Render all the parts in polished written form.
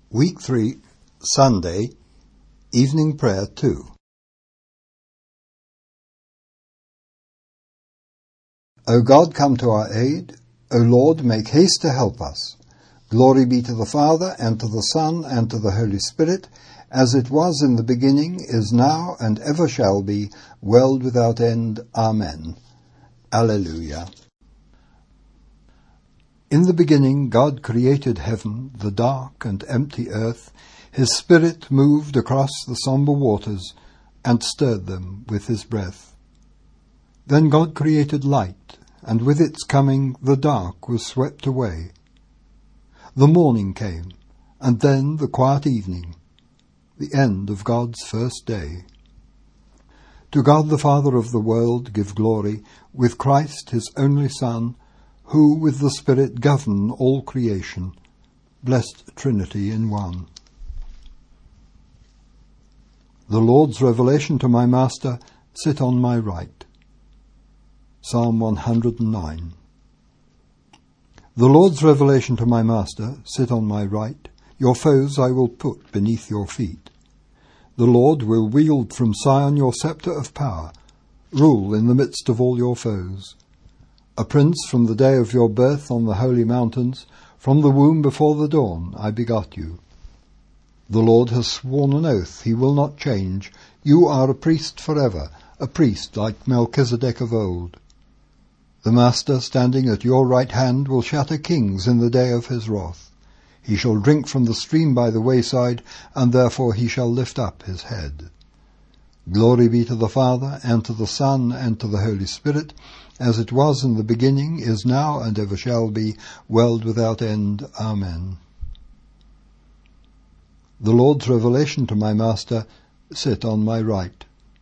Week 3, Sunday, Evening Prayer 2. O God, come to our aid. O Lord, make haste to help us. Glory be to the Father, and to the Son, and to the Holy Spirit, as it was in the beginning, is now, and ever shall be, world without end. Amen. Alleluia. In the beginning God created heaven, the dark and empty earth. His Spirit moved across the sombre waters and stirred them with his breath. Then God created light, and with its coming the dark was swept away. The morning came, and then the quiet evening, the end of God's first day. To God the Father of the world give glory, with Christ his only Son, who with the Spirit govern all creation, blessed Trinity in one. The Lord's revelation to my Master, sit on my right. Psalm 109. The Lord's revelation to my Master, sit on my right. Your foes I will put beneath your feet. The Lord will wield from Sion your sceptre of power, rule in the midst of all your foes. A prince from the day of your birth on the holy mountains, from the womb before the dawn I begot you. The Lord has sworn an oath he will not change. You are a priest forever, a priest like Melchizedek of old. The Master standing at your right hand will shatter kings in the day of his wrath. He shall drink from the stream by the wayside, and therefore he shall lift up his head. Glory be to the Father, and to the Son, and to the Holy Spirit, as it was in the beginning, is now, and ever shall be, world without end. Amen. The Lord's revelation to my Master, sit on my right.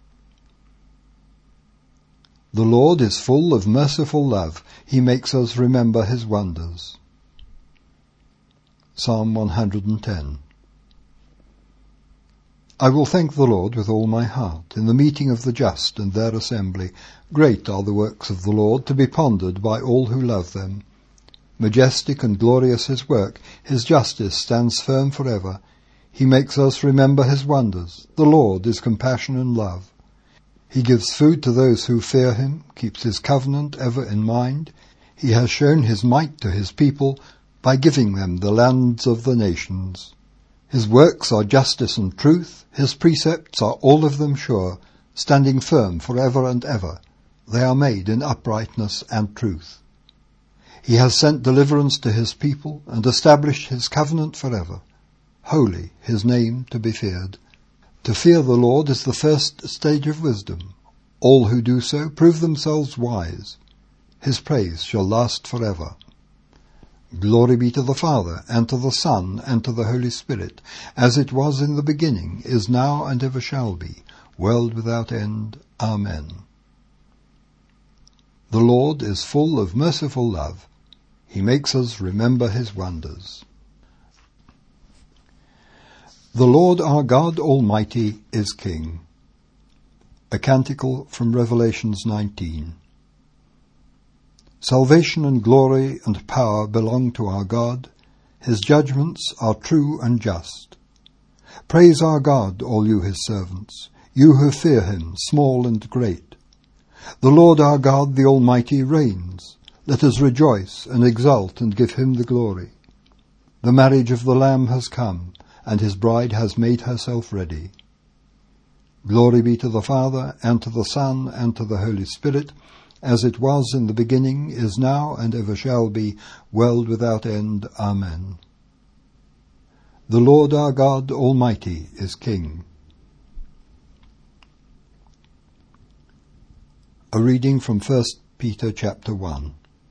The Lord is full of merciful love. He makes us remember his wonders. Psalm 110. I will thank the Lord with all my heart, in the meeting of the just and their assembly. Great are the works of the Lord, to be pondered by all who love them. Majestic and glorious his work, his justice stands firm forever. He makes us remember his wonders. The Lord is compassion and love. He gives food to those who fear him, keeps his covenant ever in mind. He has shown his might to his people by giving them the lands of the nations. His works are justice and truth. His precepts are all of them sure, standing firm forever and ever. They are made in uprightness and truth. He has sent deliverance to his people and established his covenant forever. Holy his name to be feared. To fear the Lord is the first stage of wisdom. All who do so prove themselves wise. His praise shall last forever. Glory be to the Father, and to the Son, and to the Holy Spirit, as it was in the beginning, is now, and ever shall be, world without end. Amen. The Lord is full of merciful love. He makes us remember his wonders. The Lord our God Almighty is King. A canticle from Revelations 19. Salvation and glory and power belong to our God. His judgments are true and just. Praise our God, all you his servants, you who fear him, small and great. The Lord our God, the Almighty, reigns. Let us rejoice and exult and give him the glory. The marriage of the Lamb has come, and his bride has made herself ready. Glory be to the Father, and to the Son, and to the Holy Spirit, as it was in the beginning, is now, and ever shall be, world without end. Amen. The Lord our God Almighty is King. A reading from 1 Peter chapter 1.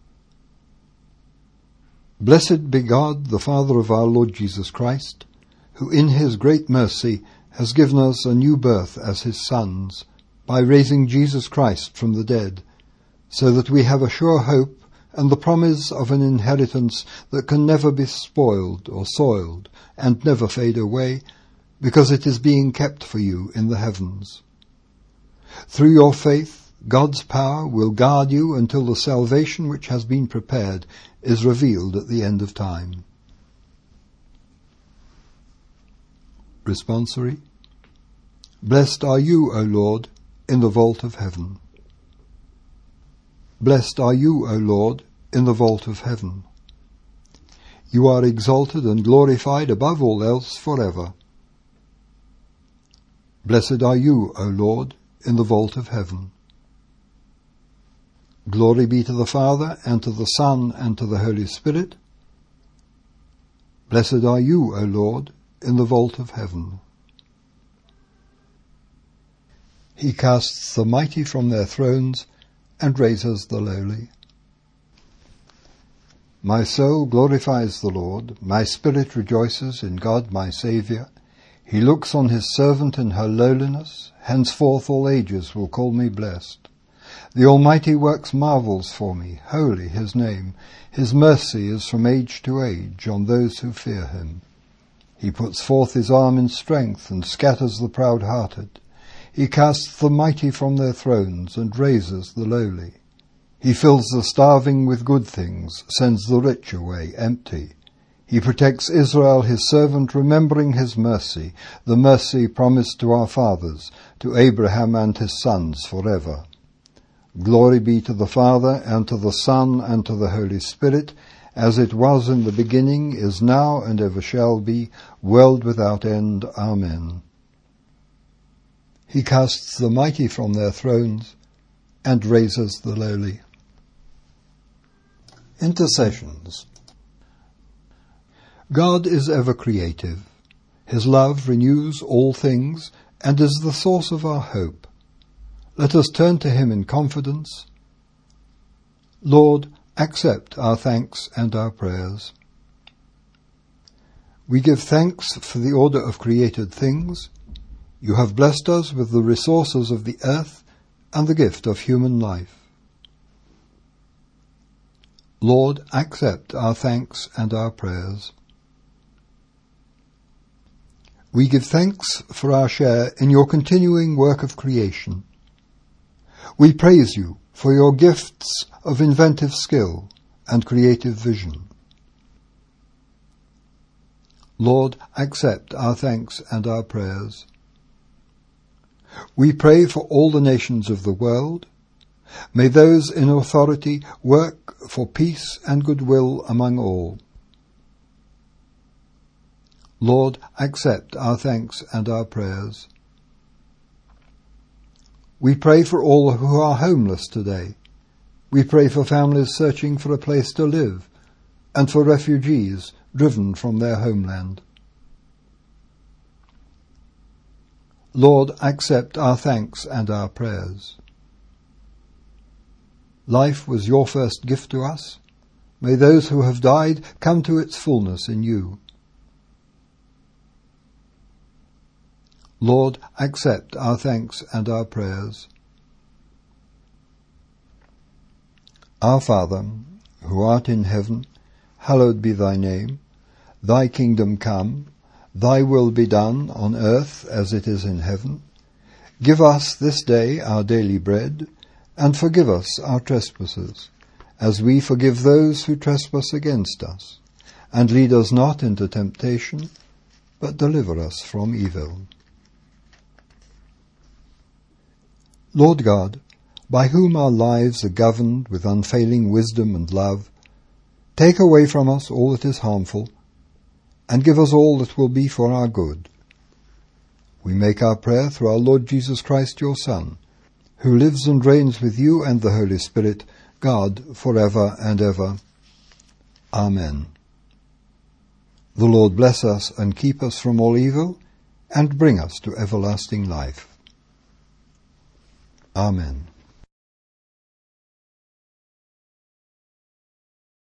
Blessed be God, the Father of our Lord Jesus Christ, who in his great mercy has given us a new birth as his sons, by raising Jesus Christ from the dead, so that we have a sure hope and the promise of an inheritance that can never be spoiled or soiled and never fade away, because it is being kept for you in the heavens. Through your faith, God's power will guard you until the salvation which has been prepared is revealed at the end of time. Responsory. Blessed are you, O Lord, in the vault of heaven. Blessed are you, O Lord, in the vault of heaven. You are exalted and glorified above all else forever. Blessed are you, O Lord, in the vault of heaven. Glory be to the Father, and to the Son, and to the Holy Spirit. Blessed are you, O Lord, in the vault of heaven. He casts the mighty from their thrones, and raises the lowly. My soul glorifies the Lord, my spirit rejoices in God my Saviour. He looks on his servant in her lowliness, henceforth all ages will call me blessed. The Almighty works marvels for me, holy his name. His mercy is from age to age on those who fear him. He puts forth his arm in strength and scatters the proud-hearted. He casts the mighty from their thrones and raises the lowly. He fills the starving with good things, sends the rich away empty. He protects Israel his servant, remembering his mercy, the mercy promised to our fathers, to Abraham and his sons forever. Glory be to the Father, and to the Son, and to the Holy Spirit, as it was in the beginning, is now, and ever shall be, world without end. Amen. He casts the mighty from their thrones, and raises the lowly. Intercessions. God is ever creative. His love renews all things, and is the source of our hope. Let us turn to him in confidence. Lord, accept our thanks and our prayers. We give thanks for the order of created things. You have blessed us with the resources of the earth and the gift of human life. Lord, accept our thanks and our prayers. We give thanks for our share in your continuing work of creation. We praise you for your gifts of inventive skill and creative vision. Lord, accept our thanks and our prayers. We pray for all the nations of the world. May those in authority work for peace and goodwill among all. Lord, accept our thanks and our prayers. We pray for all who are homeless today. We pray for families searching for a place to live, and for refugees driven from their homeland. Lord, accept our thanks and our prayers. Life was your first gift to us. May those who have died come to its fullness in you. Lord, accept our thanks and our prayers. Our Father, who art in heaven, hallowed be thy name. Thy kingdom come, thy will be done on earth as it is in heaven. Give us this day our daily bread, and forgive us our trespasses, as we forgive those who trespass against us. And lead us not into temptation, but deliver us from evil. Lord God, by whom our lives are governed with unfailing wisdom and love, take away from us all that is harmful, and give us all that will be for our good. We make our prayer through our Lord Jesus Christ, your Son, who lives and reigns with you and the Holy Spirit, God, forever and ever. Amen. The Lord bless us and keep us from all evil, and bring us to everlasting life. Amen.